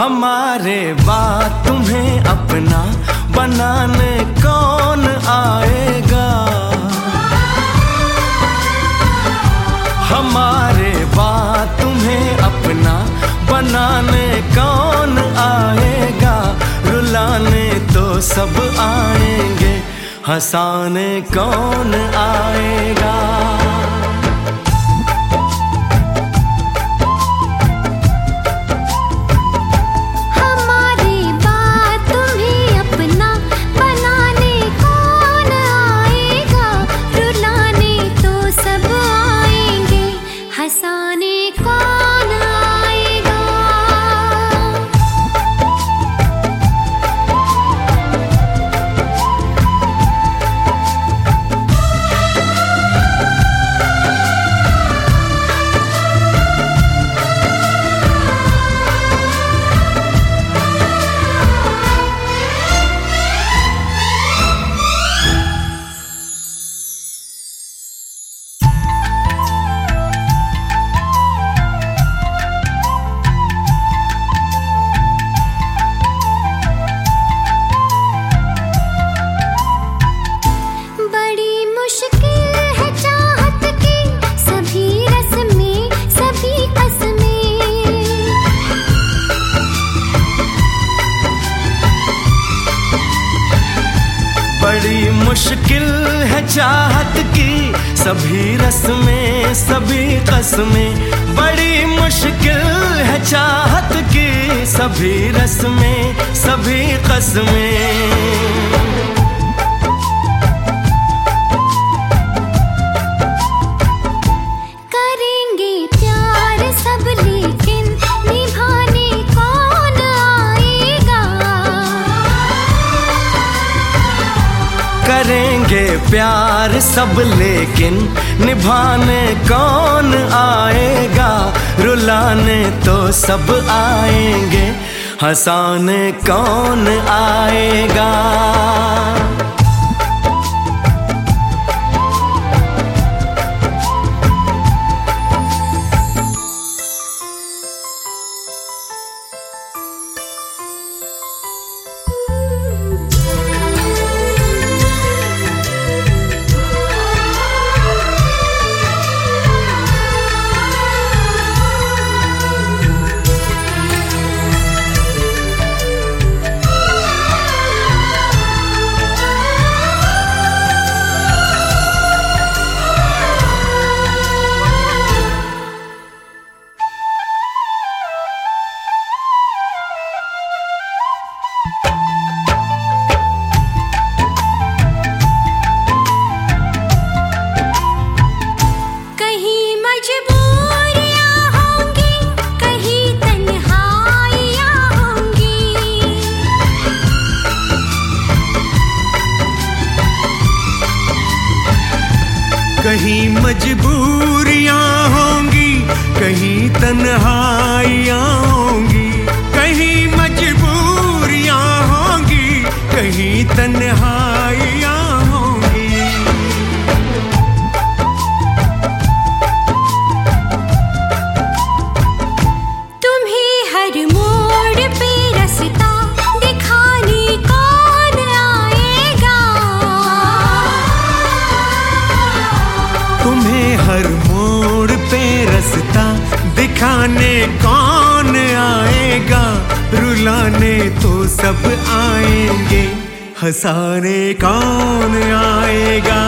हमारे बाद तुम्हें अपना बनाने कौन आएगा? हमारे बाद तुम्हें अपना बनाने कौन आएगा? रुलाने तो सब आएंगे, हंसाने कौन आएगा? बड़ी मुश्किल है चाहत की सभी रस्में सभी कस्में। बड़ी मुश्किल है चाहत की सभी रस्में सभी कस्में। करेंगे प्यार सब लेकिन निभाने कौन आएगा? रुलाने तो सब आएंगे, हंसाने कौन आएगा? कहीं मजबूरियां होंगी, कहीं तन्हाइयां होंगी। कहीं मजबूरियां होंगी, कहीं तन्हाइयां होंगी। तुम्हें हर मोड़ पे रास्ता दिखाने कौन आएगा? तुम्हें हर मोड़ पे रास्ता दिखाने कौन आएगा? रुलाने तो सब आएंगे, हंसाने कौन आएगा?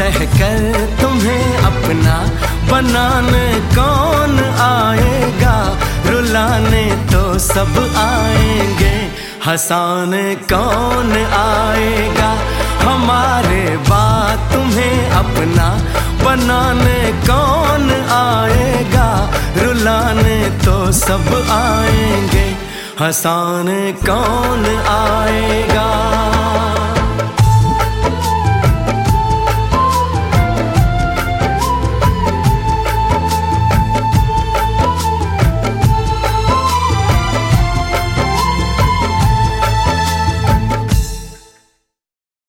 कहकर तुम्हें अपना बनाने कौन आएगा, रुलाने तो सब आएंगे, हंसाने कौन आएगा। हमारे बाद तुम्हें अपना बनाने कौन आएगा, रुलाने तो सब आएंगे, हंसाने कौन आएगा।